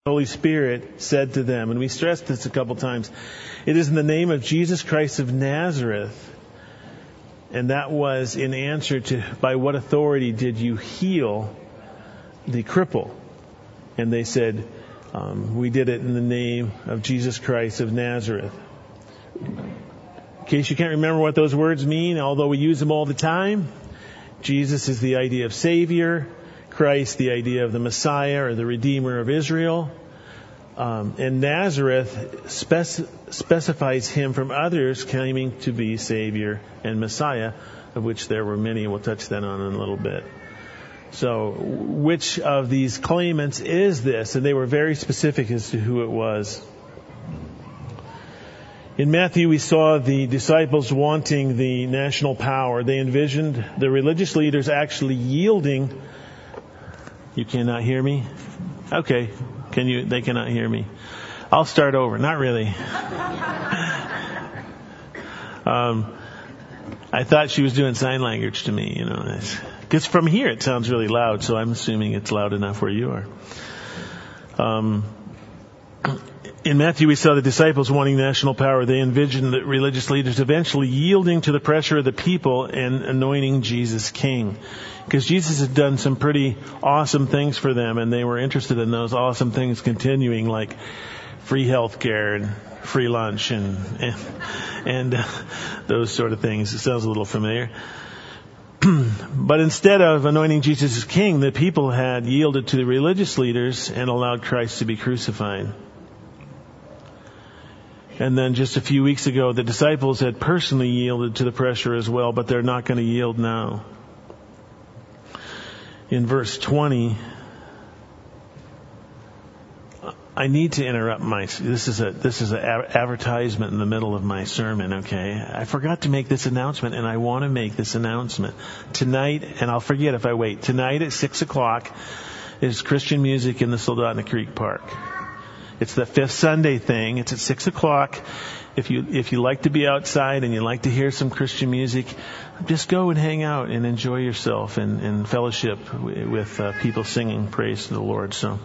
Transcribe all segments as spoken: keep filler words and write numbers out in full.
Holy Spirit said to them, and we stressed this a couple times, it is in the name of Jesus Christ of Nazareth. And that was in answer to, by what authority did you heal the cripple? And they said, um, we did it in the name of Jesus Christ of Nazareth. In case you can't remember what those words mean, although we use them all the time, Jesus is the idea of Savior. Christ, the idea of the Messiah or the Redeemer of Israel. Um, and Nazareth spec- specifies him from others claiming to be Savior and Messiah, of which there were many. We'll touch that on in a little bit. So, which of these claimants is this? And they were very specific as to who it was. In Matthew, we saw the disciples wanting the national power. They envisioned the religious leaders actually yielding. You cannot hear me? Okay. Can you? They cannot hear me. I'll start over. Not really. um, I thought she was doing sign language to me, you know. Because from here it sounds really loud, so I'm assuming it's loud enough where you are. Um, in Matthew, we saw the disciples wanting national power. They envisioned the religious leaders eventually yielding to the pressure of the people and anointing Jesus king. Because Jesus had done some pretty awesome things for them, and they were interested in those awesome things continuing, like free health care and free lunch and and, and uh, those sort of things. It sounds a little familiar. But instead of anointing Jesus as king, the people had yielded to the religious leaders and allowed Christ to be crucified. And then just a few weeks ago, the disciples had personally yielded to the pressure as well, but they're not going to yield now. In verse twenty, I need to interrupt my, this is a, this is an advertisement in the middle of my sermon, okay? I forgot to make this announcement, and I want to make this announcement. Tonight, and I'll forget if I wait, tonight at six o'clock is Christian music in the Soldotna Creek Park. It's the fifth Sunday thing. It's at six o'clock. If you if you like to be outside and you like to hear some Christian music, just go and hang out and enjoy yourself and, and fellowship with uh, people singing praise to the Lord. So,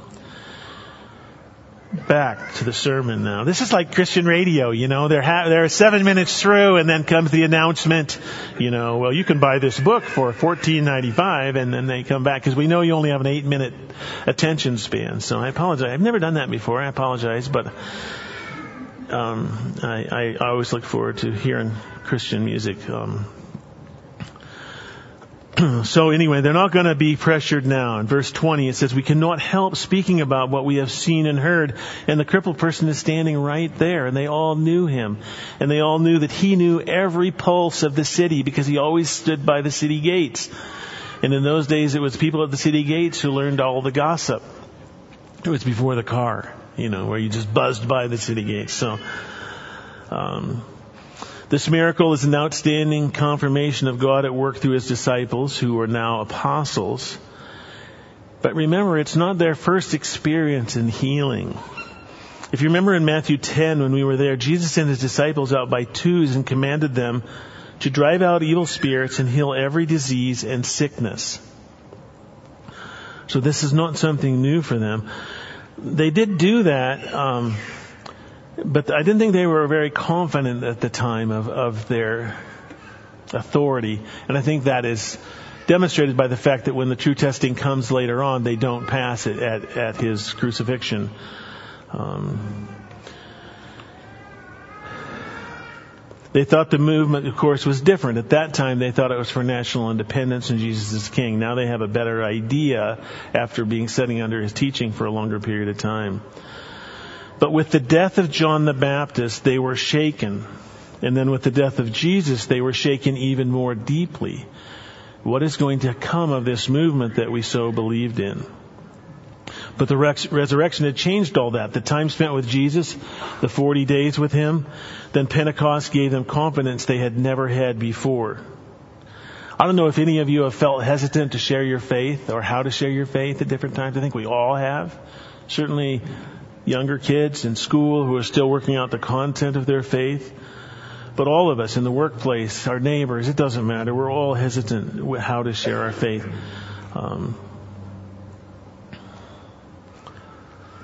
back to the sermon now. This is like Christian radio, you know. They're ha- they're seven minutes through, and then comes the announcement. You know, well, you can buy this book for fourteen ninety-five, and then they come back because we know you only have an eight minute attention span. So I apologize. I've never done that before. I apologize, but. Um, I, I always look forward to hearing Christian music. Um, so anyway, they're not going to be pressured now. In verse twenty, it says, we cannot help speaking about what we have seen and heard. And the crippled person is standing right there. And they all knew him. And they all knew that he knew every pulse of the city because he always stood by the city gates. And in those days, it was people at the city gates who learned all the gossip. It was before the car. You know, where you just buzzed by the city gates. So, um, this miracle is an outstanding confirmation of God at work through his disciples, who are now apostles. But remember, it's not their first experience in healing. If you remember in Matthew ten, when we were there, Jesus sent his disciples out by twos and commanded them to drive out evil spirits and heal every disease and sickness. So this is not something new for them. They did do that, um, but I didn't think they were very confident at the time of, of their authority. And I think that is demonstrated by the fact that when the true testing comes later on, they don't pass it at, at his crucifixion. Um, They thought the movement, of course, was different. At that time, they thought it was for national independence and Jesus is king. Now they have a better idea after being sitting under his teaching for a longer period of time. But with the death of John the Baptist, they were shaken. And then with the death of Jesus, they were shaken even more deeply. What is going to come of this movement that we so believed in? But the res- resurrection had changed all that. The time spent with Jesus, the forty days with him, then Pentecost gave them confidence they had never had before. I don't know if any of you have felt hesitant to share your faith or how to share your faith at different times. I think we all have. Certainly younger kids in school who are still working out the content of their faith. But all of us in the workplace, our neighbors, it doesn't matter. We're all hesitant with how to share our faith. Um,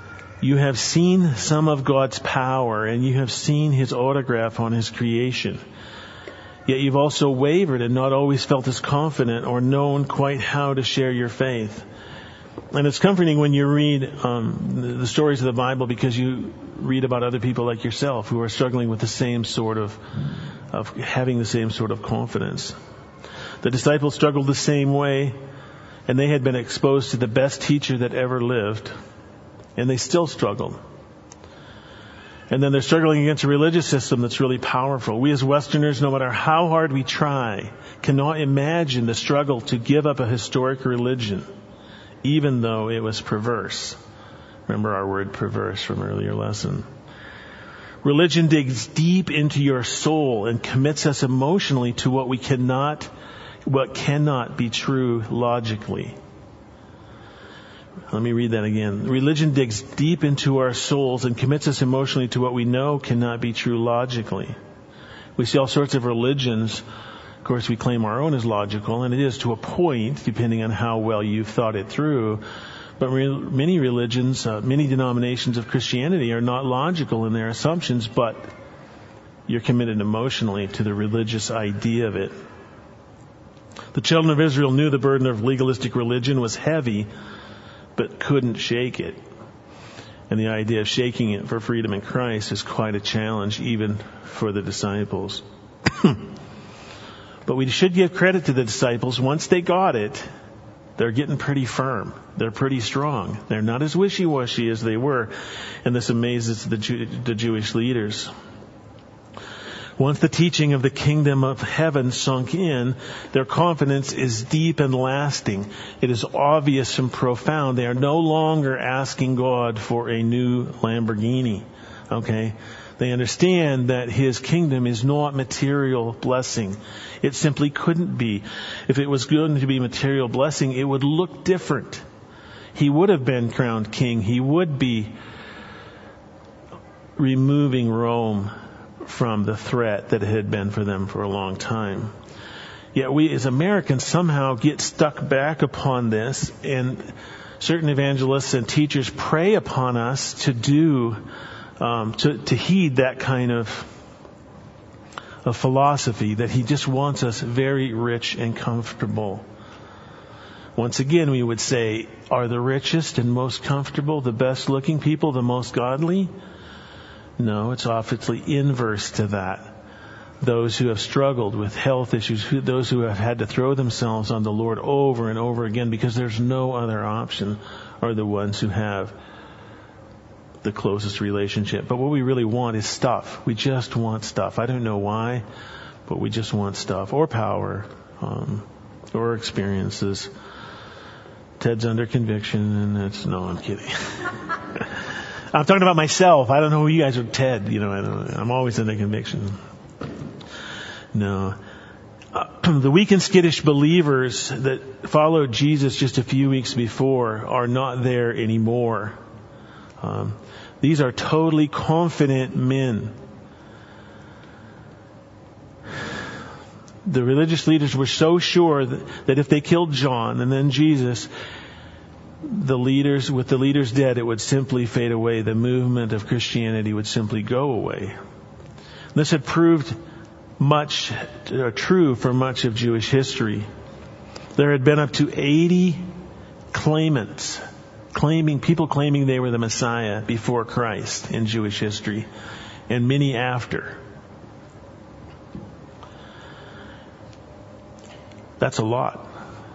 You have seen some of God's power, and you have seen His autograph on His creation. Yet you've also wavered and not always felt as confident or known quite how to share your faith. And it's comforting when you read um, the stories of the Bible, because you read about other people like yourself who are struggling with the same sort of, of having the same sort of confidence. The disciples struggled the same way, and they had been exposed to the best teacher that ever lived, and they still struggled. And then they're struggling against a religious system that's really powerful. We as Westerners, no matter how hard we try, cannot imagine the struggle to give up a historic religion, even though it was perverse. Remember our word perverse from earlier lesson. Religion digs deep into your soul and commits us emotionally to what we cannot, what cannot be true logically. Let me read that again. Religion digs deep into our souls and commits us emotionally to what we know cannot be true logically. We see all sorts of religions. Of course, we claim our own as logical, and it is to a point, depending on how well you've thought it through. But re- many religions, uh, many denominations of Christianity are not logical in their assumptions, but you're committed emotionally to the religious idea of it. The children of Israel knew the burden of legalistic religion was heavy, but couldn't shake it. And the idea of shaking it for freedom in Christ is quite a challenge, even for the disciples. But we should give credit to the disciples. Once they got it, they're getting pretty firm. They're pretty strong. They're not as wishy-washy as they were. And this amazes the, Jew- the Jewish leaders. Once the teaching of the kingdom of heaven sunk in, their confidence is deep and lasting. It is obvious and profound. They are no longer asking God for a new Lamborghini. Okay? They understand that His kingdom is not material blessing. It simply couldn't be. If it was going to be material blessing, it would look different. He would have been crowned king. He would be removing Rome from the threat that it had been for them for a long time. Yet we as Americans somehow get stuck back upon this, and certain evangelists and teachers prey upon us to do, um, to, to heed that kind of, of philosophy, that He just wants us very rich and comfortable. Once again, we would say, are the richest and most comfortable the best looking people, the most godly? No, it's obviously inverse to that. Those who have struggled with health issues, who, those who have had to throw themselves on the Lord over and over again because there's no other option, are the ones who have the closest relationship. But what we really want is stuff. We just want stuff. I don't know why, but we just want stuff or power, um, or experiences. Ted's under conviction, and it's no, I'm kidding. I'm talking about myself. I don't know who you guys are. Ted, you know, I don't, I'm always under conviction. No. Uh, the weak and skittish believers that followed Jesus just a few weeks before are not there anymore. Um, these are totally confident men. The religious leaders were so sure that, that if they killed John and then Jesus, the leaders, with the leaders dead, it would simply fade away. The movement of Christianity would simply go away. This had proved much uh, true for much of Jewish history. There had been up to eighty claimants, claiming people claiming they were the Messiah before Christ in Jewish history, and many after. That's a lot.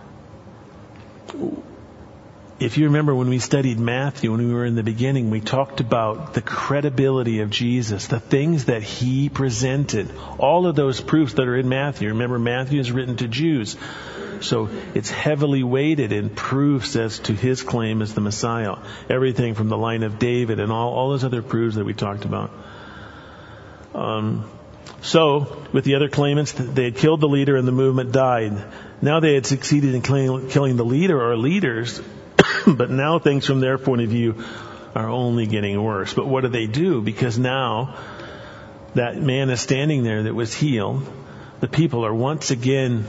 If you remember when we studied Matthew, when we were in the beginning, we talked about the credibility of Jesus, the things that He presented, all of those proofs that are in Matthew. Remember, Matthew is written to Jews, so it's heavily weighted in proofs as to His claim as the Messiah. Everything from the line of David and all, all those other proofs that we talked about. Um, so, with the other claimants, they had killed the leader and the movement died. Now they had succeeded in killing the leader or leaders, but now things from their point of view are only getting worse. But what do they do? Because now that man is standing there that was healed. The people are once again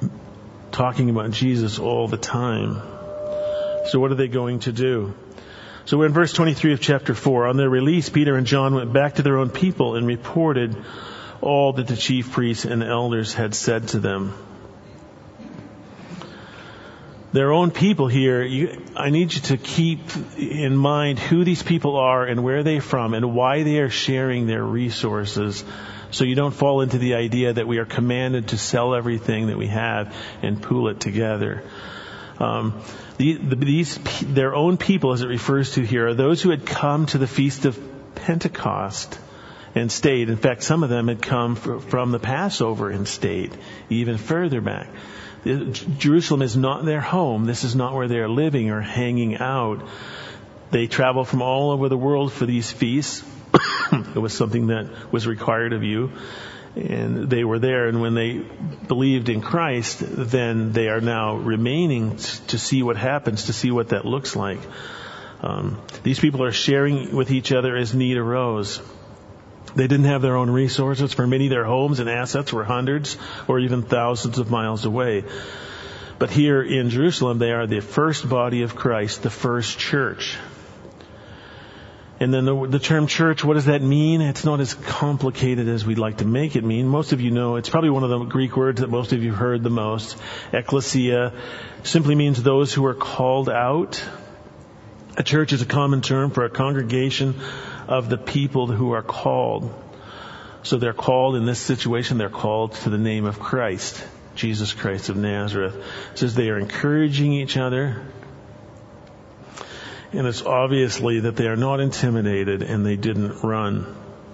talking about Jesus all the time. So what are they going to do? So we're in verse twenty-three of chapter four. On their release, Peter and John went back to their own people and reported all that the chief priests and elders had said to them. Their own people here, you, I need you to keep in mind who these people are and where they're from and why they are sharing their resources, so you don't fall into the idea that we are commanded to sell everything that we have and pool it together. Um, the, the, these, their own people, as it refers to here, are those who had come to the Feast of Pentecost and stayed. In fact, some of them had come from the Passover and stayed even further back. Jerusalem is not their home. This is not where they are living or hanging out. They travel from all over the world for these feasts. It was something that was required of you. And they were there. And when they believed in Christ, then they are now remaining to see what happens, to see what that looks like. Um, these people are sharing with each other as need arose. They didn't have their own resources. For many, their homes and assets were hundreds or even thousands of miles away. But here in Jerusalem, they are the first body of Christ, the first church. And then the, the term church, what does that mean? It's not as complicated as we'd like to make it mean. Most of you know, it's probably one of the Greek words that most of you heard the most. Ecclesia simply means those who are called out. A church is a common term for a congregation of the people who are called. So they're called in this situation, they're called to the name of Christ, Jesus Christ of Nazareth. It says they are encouraging each other. And it's obviously that they are not intimidated and they didn't run.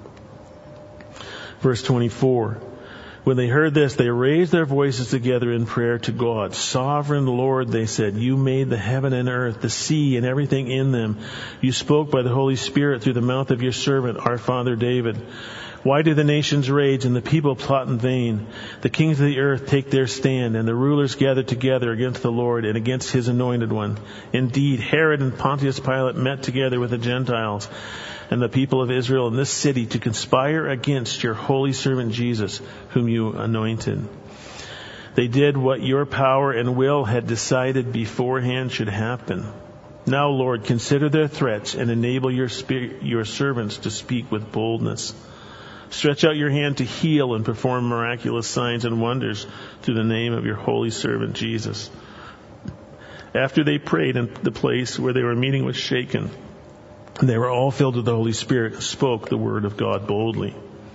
Verse twenty-four. When they heard this, they raised their voices together in prayer to God. Sovereign Lord, they said, you made the heaven and earth, the sea, and everything in them. You spoke by the Holy Spirit through the mouth of your servant, our father David. Why do the nations rage and the people plot in vain? The kings of the earth take their stand, and the rulers gather together against the Lord and against his anointed one. Indeed, Herod and Pontius Pilate met together with the Gentiles and the people of Israel in this city to conspire against your holy servant Jesus, whom you anointed. They did what your power and will had decided beforehand should happen. Now, Lord, consider their threats and enable your spirit, your servants to speak with boldness. Stretch out your hand to heal and perform miraculous signs and wonders through the name of your holy servant Jesus. After they prayed in the place where they were meeting was shaken, and they were all filled with the Holy Spirit and spoke the word of God boldly.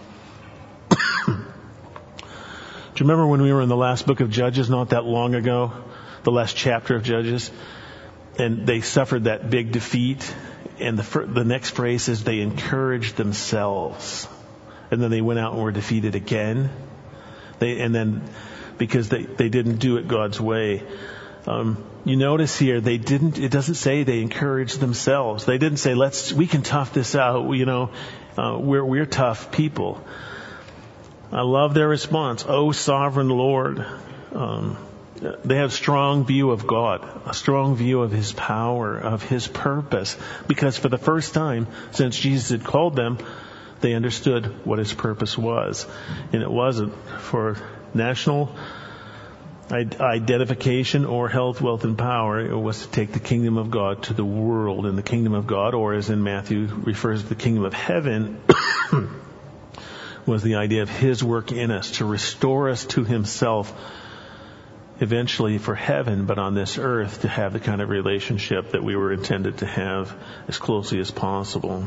Do you remember when we were in the last book of Judges not that long ago? The last chapter of Judges? And they suffered that big defeat. And the, the next phrase is they encouraged themselves. And then they went out and were defeated again. They, and then because they, they didn't do it God's way. Um, you notice here, they didn't, it doesn't say they encouraged themselves. They didn't say, let's, we can tough this out. You know, uh, we're, we're tough people. I love their response. Oh, sovereign Lord. Um, they have a strong view of God, a strong view of his power, of his purpose, because for the first time since Jesus had called them, they understood what his purpose was. And it wasn't for national identification or health, wealth, and power. It was to take the kingdom of God to the world. And the kingdom of God, or as in Matthew refers to the kingdom of heaven, was the idea of his work in us to restore us to himself, eventually for heaven, but on this earth to have the kind of relationship that we were intended to have as closely as possible.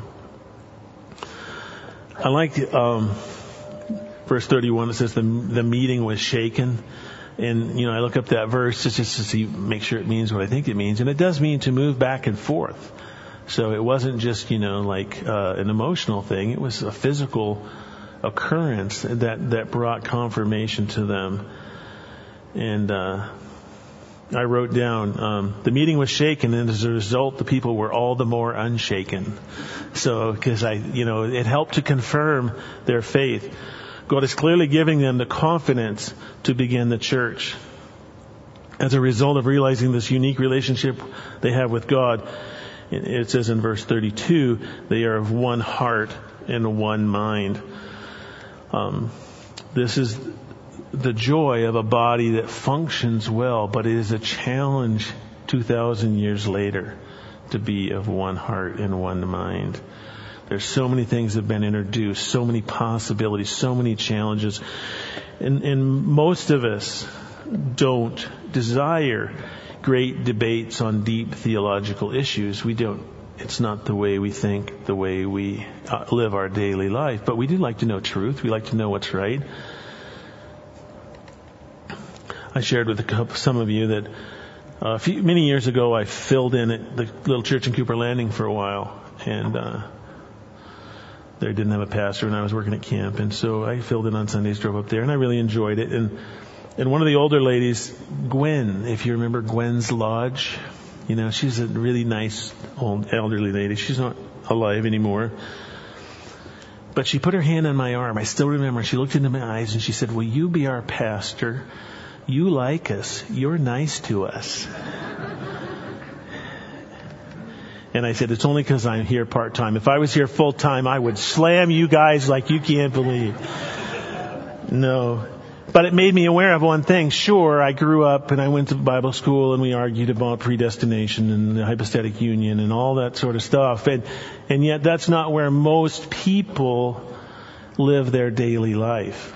I like um, verse thirty-one. It says the the meeting was shaken. And, you know, I look up that verse just, just to see, make sure it means what I think it means. And it does mean to move back and forth. So it wasn't just, you know, like uh, an emotional thing. It was a physical occurrence that, that brought confirmation to them. And uh, I wrote down, um, the meeting was shaken, and as a result, the people were all the more unshaken. So, because I, you know, it helped to confirm their faith. God is clearly giving them the confidence to begin the church. As a result of realizing this unique relationship they have with God, it says in verse thirty-two, they are of one heart and one mind. Um, this is the joy of a body that functions well, but it is a challenge two thousand years later to be of one heart and one mind. There's so many things that have been introduced, so many possibilities, so many challenges. And, and most of us don't desire great debates on deep theological issues. We don't. It's not the way we think, the way we uh, live our daily life. But we do like to know truth. We like to know what's right. I shared with a couple, some of you that uh, a few, many years ago I filled in at the little church in Cooper Landing for a while. And uh, they didn't have a pastor, and I was working at camp. And so I filled in on Sundays, drove up there, and I really enjoyed it. And And one of the older ladies, Gwen, if you remember Gwen's Lodge, you know, she's a really nice old elderly lady. She's not alive anymore. But she put her hand on my arm. I still remember. She looked into my eyes and she said, "Will you be our pastor? You like us. You're nice to us." And I said, "It's only because I'm here part-time. If I was here full-time, I would slam you guys like you can't believe." No. But it made me aware of one thing. Sure, I grew up and I went to Bible school and we argued about predestination and the hypostatic union and all that sort of stuff. And, and yet that's not where most people live their daily life.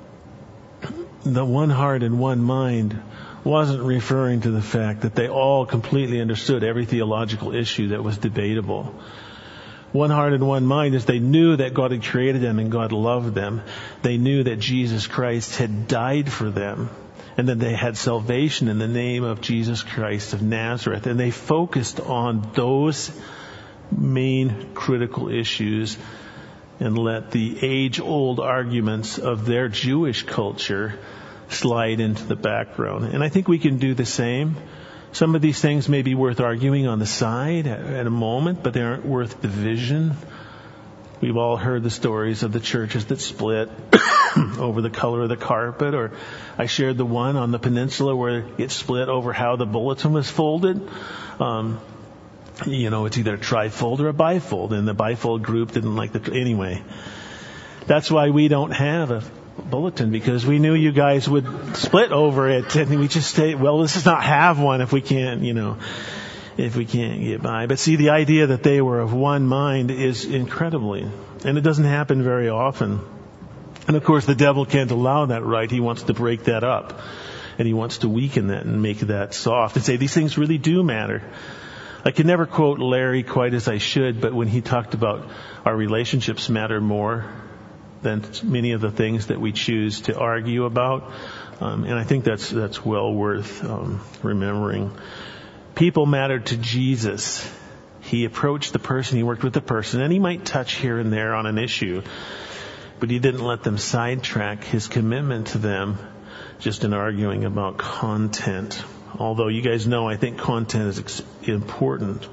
The one heart and one mind wasn't referring to the fact that they all completely understood every theological issue that was debatable. One heart and one mind is they knew that God had created them and God loved them. They knew that Jesus Christ had died for them and that they had salvation in the name of Jesus Christ of Nazareth. And they focused on those main critical issues and let the age-old arguments of their Jewish culture slide into the background. And I think we can do the same. Some of these things may be worth arguing on the side at, at a moment, but they aren't worth division. We've all heard the stories of the churches that split over the color of the carpet, or I shared the one on the peninsula where it split over how the bulletin was folded. Um, you know, it's either a trifold or a bifold, and the bifold group didn't like the... Anyway, that's why we don't have a bulletin, because we knew you guys would split over it, and we just say, well, let's just not have one if we can't, you know, if we can't get by. But see, the idea that they were of one mind is incredibly, and it doesn't happen very often. And of course, the devil can't allow that, right? He wants to break that up, and he wants to weaken that and make that soft and say these things really do matter. I can never quote Larry quite as I should, but when he talked about our relationships matter more than many of the things that we choose to argue about. Um, and I think that's that's well worth um, remembering. People mattered to Jesus. He approached the person, he worked with the person, and he might touch here and there on an issue, but he didn't let them sidetrack his commitment to them just in arguing about content. Although you guys know I think content is ex- important.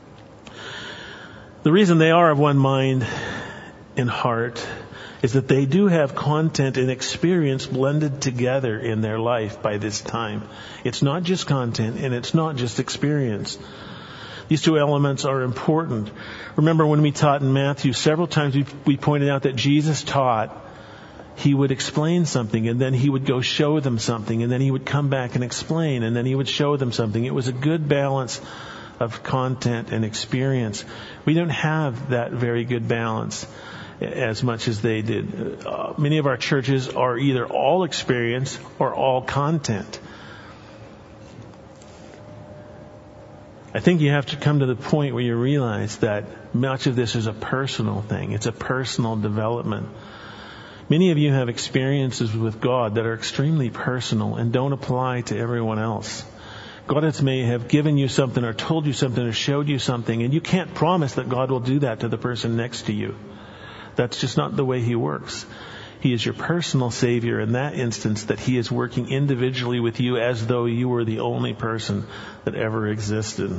The reason they are of one mind and heart is that they do have content and experience blended together in their life by this time. It's not just content and it's not just experience. These two elements are important. Remember when we taught in Matthew, several times we, we pointed out that Jesus taught, he would explain something and then he would go show them something and then he would come back and explain and then he would show them something. It was a good balance of content and experience. We don't have that very good balance as much as they did. Uh, many of our churches are either all experience or all content. I think you have to come to the point where you realize that much of this is a personal thing. It's a personal development. Many of you have experiences with God that are extremely personal and don't apply to everyone else. God has may have given you something or told you something or showed you something, and you can't promise that God will do that to the person next to you. That's just not the way he works. He is your personal Savior in that instance, that he is working individually with you as though you were the only person that ever existed.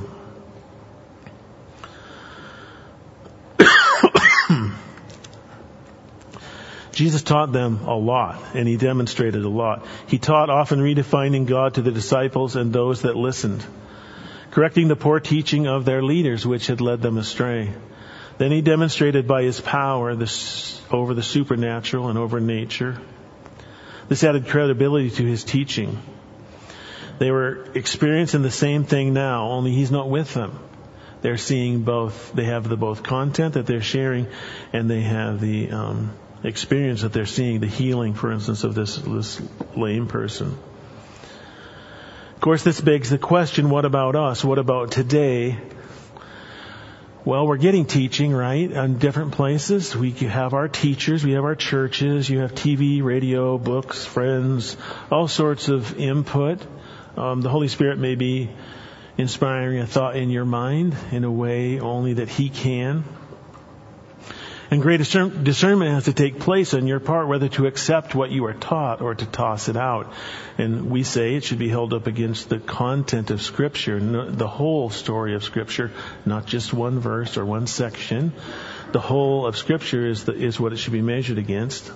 Jesus taught them a lot, and he demonstrated a lot. He taught, often redefining God to the disciples and those that listened, correcting the poor teaching of their leaders, which had led them astray. Then he demonstrated by his power this, over the supernatural and over nature. This added credibility to his teaching. They were experiencing the same thing now, only he's not with them. They're seeing both, they have the both content that they're sharing, and they have the um, experience that they're seeing, the healing, for instance, of this, this lame person. Of course, this begs the question, what about us? What about today? Well, we're getting teaching, right, in different places. We have our teachers, we have our churches, you have T V, radio, books, friends, all sorts of input. Um, the Holy Spirit may be inspiring a thought in your mind in a way only that He can. And great discern- discernment has to take place on your part, whether to accept what you are taught or to toss it out. And we say it should be held up against the content of Scripture, the whole story of Scripture, not just one verse or one section. The whole of Scripture is the, is what it should be measured against.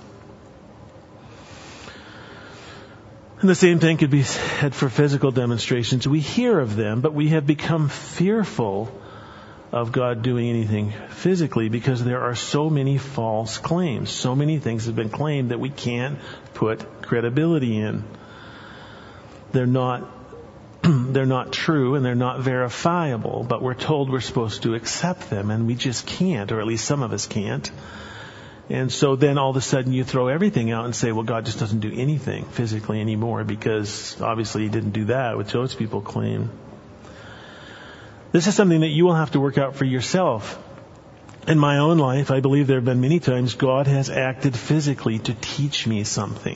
And the same thing could be said for physical demonstrations. We hear of them, but we have become fearful of God doing anything physically because there are so many false claims. So many things have been claimed that we can't put credibility in. They're not, they're not true and they're not verifiable, but we're told we're supposed to accept them, and we just can't, or at least some of us can't. And so then all of a sudden you throw everything out and say, well, God just doesn't do anything physically anymore because obviously He didn't do that, which those people claim. This is something that you will have to work out for yourself. In my own life, I believe there have been many times God has acted physically to teach me something.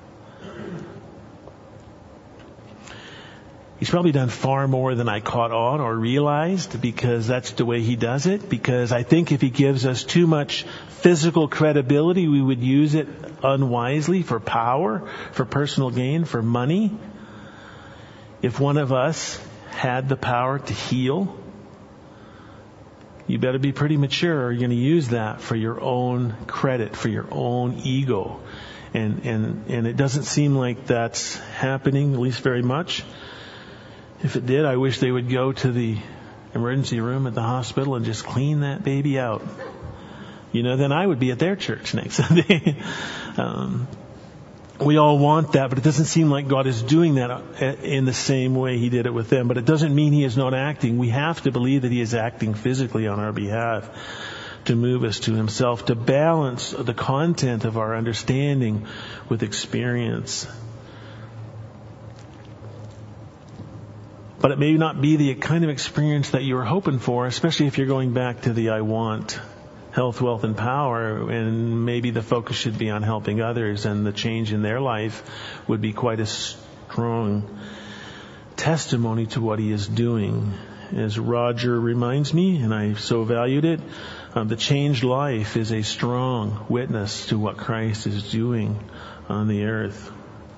He's probably done far more than I caught on or realized, because that's the way He does it. Because I think if He gives us too much physical credibility, we would use it unwisely for power, for personal gain, for money. If one of us had the power to heal, you better be pretty mature, or you're going to use that for your own credit, for your own ego. And, and, and it doesn't seem like that's happening, at least very much. If it did, I wish they would go to the emergency room at the hospital and just clean that baby out. You know, then I would be at their church next Sunday. um, We all want that, but it doesn't seem like God is doing that in the same way He did it with them. But it doesn't mean He is not acting. We have to believe that He is acting physically on our behalf to move us to Himself, to balance the content of our understanding with experience. But it may not be the kind of experience that you were hoping for, especially if you're going back to the I want health, wealth, and power, and maybe the focus should be on helping others, and the change in their life would be quite a strong testimony to what He is doing. As Roger reminds me, and I so valued it, um, the changed life is a strong witness to what Christ is doing on the earth.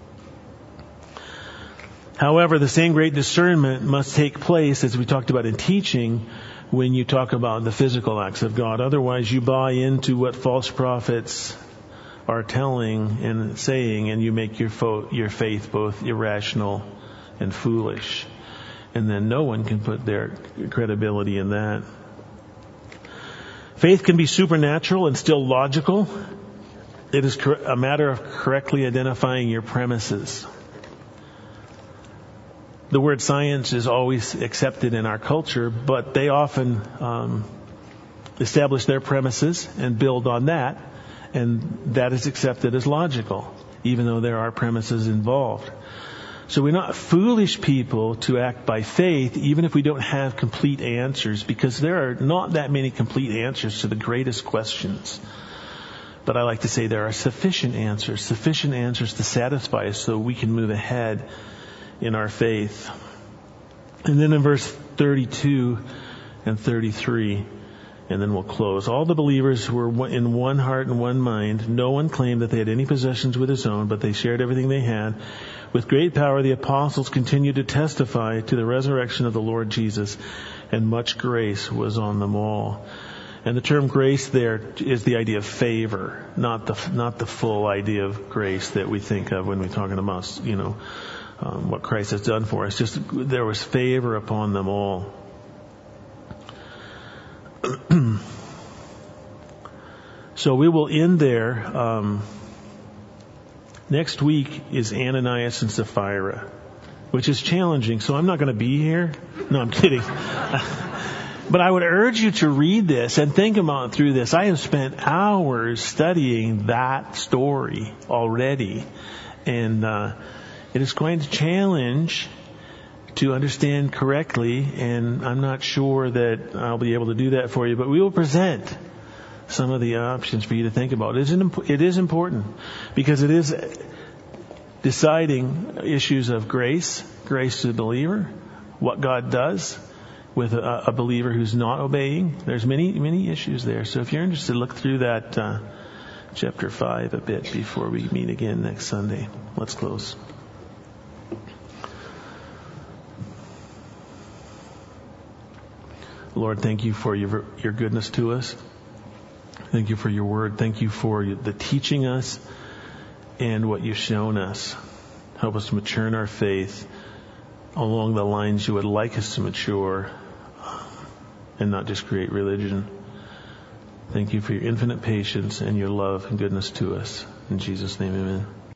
However, the same great discernment must take place, as we talked about in teaching, when you talk about the physical acts of God. Otherwise, you buy into what false prophets are telling and saying, and you make your fo- your faith both irrational and foolish. And then no one can put their credibility in that. Faith can be supernatural and still logical. It is cor- a matter of correctly identifying your premises. The word science is always accepted in our culture, but they often um, establish their premises and build on that, and that is accepted as logical, even though there are premises involved. So we're not foolish people to act by faith, even if we don't have complete answers, because there are not that many complete answers to the greatest questions. But I like to say there are sufficient answers, sufficient answers to satisfy us so we can move ahead in our faith. And then in verse thirty-two and thirty-three, and then we'll close. All the believers were in one heart and one mind. No one claimed that they had any possessions with his own, but they shared everything they had. With great power, the apostles continued to testify to the resurrection of the Lord Jesus, and much grace was on them all. And the term grace there is the idea of favor, not the not the full idea of grace that we think of when we're talking about, you know, Um, what Christ has done for us. Just there was favor upon them all. So we will end there. Um, next week is Ananias and Sapphira, which is challenging. So I'm not going to be here. No, I'm kidding. But I would urge you to read this and think about through this. I have spent hours studying that story already. And uh, it is going to challenge to understand correctly. And I'm not sure that I'll be able to do that for you. But we will present some of the options for you to think about. It is, it is important because it is deciding issues of grace, grace to the believer, what God does with a, a believer who's not obeying. There's many, many issues there. So if you're interested, look through that uh, chapter five a bit before we meet again next Sunday. Let's close. Lord, thank you for your, your goodness to us. Thank you for your word. Thank you for the teaching us and what you've shown us. Help us to mature in our faith along the lines you would like us to mature and not just create religion. Thank you for your infinite patience and your love and goodness to us. In Jesus' name, amen.